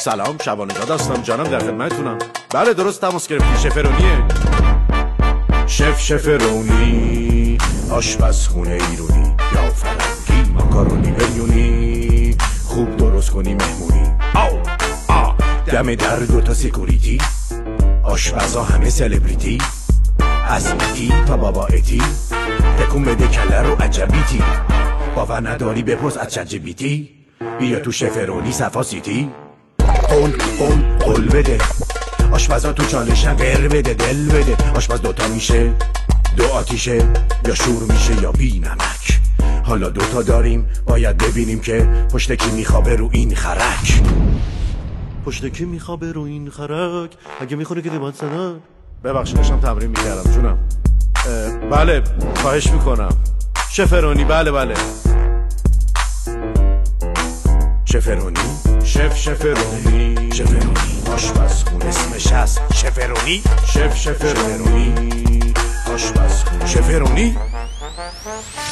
سلام، شبانزاد هستم جانم، در خدمتتونم. بله درست، تماس گرفتی. شفرونیه. شفرونی آشپزخونه ایرونی یا فرنگی، ماکارونی بریونی، خوب درست کنی مهمونی. دم در دوتا سکوریتی، آشپزا همه سلبریتی، از ایتی تا بابا ایتی، تکون بده کله رو عجبیتی. باور نداری بپرس از چت جی پی تی. بیا تو شفرونی صفا سیتی. قول بده، آشپزا تو چالشن غیر بده، دل بده. آشپز دوتا میشه، دو آتیشه، یا شور میشه یا بی نمک. حالا دوتا داریم، باید ببینیم که پشت کی میخوابه رو این خرک. پشت کی میخوابه رو این خرک؟ اگه میخوره که دیوان سنن. ببخشید داشتم تمرین میکردم جونم. بله خواهش میکنم. شفرونی. بله شفرونی. شفرونی آشپزخونه اسمش هست شفرونی. شفرونی آشپزخونه شفرونی.